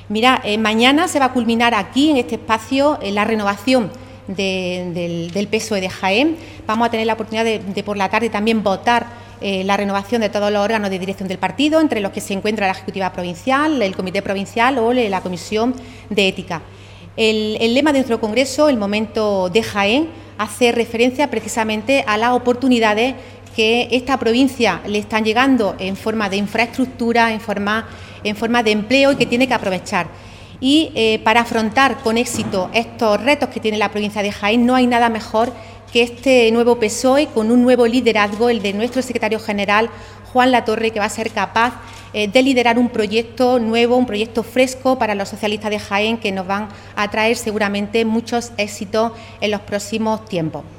Mira, mañana se va a culminar aquí, en este espacio, la renovación del PSOE de Jaén. Vamos a tener la oportunidad de por la tarde también votar la renovación de todos los órganos de dirección del partido, entre los que se encuentra la Ejecutiva Provincial, el Comité Provincial o la Comisión de Ética. El lema de nuestro Congreso, el momento de Jaén, hace referencia precisamente a las oportunidades que esta provincia le están llegando en forma de infraestructura, en forma de empleo y que tiene que aprovechar. Y para afrontar con éxito estos retos que tiene la provincia de Jaén no hay nada mejor que este nuevo PSOE con un nuevo liderazgo, el de nuestro secretario general, Juan Latorre, que va a ser capaz de liderar un proyecto nuevo, un proyecto fresco para los socialistas de Jaén que nos van a traer seguramente muchos éxitos en los próximos tiempos.